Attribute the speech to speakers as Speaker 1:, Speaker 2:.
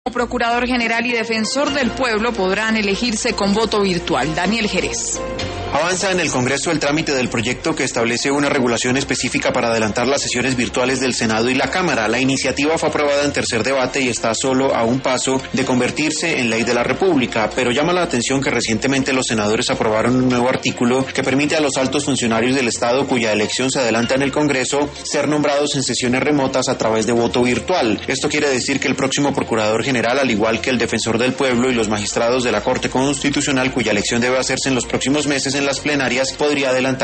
Speaker 1: Procurador General y Defensor del Pueblo podrán elegirse con voto virtual. Daniel Jerez.
Speaker 2: Avanza en el Congreso el trámite del proyecto que establece una regulación específica para adelantar las sesiones virtuales del Senado y la Cámara. La iniciativa fue aprobada en tercer debate y está solo a un paso de convertirse en ley de la República, pero llama la atención que recientemente los senadores aprobaron un nuevo artículo que permite a los altos funcionarios del Estado cuya elección se adelanta en el Congreso ser nombrados en sesiones remotas a través de voto virtual. Esto quiere decir que el próximo Procurador General, al igual que el Defensor del Pueblo y los magistrados de la Corte Constitucional cuya elección debe hacerse en los próximos meses en las plenarias, podría adelantar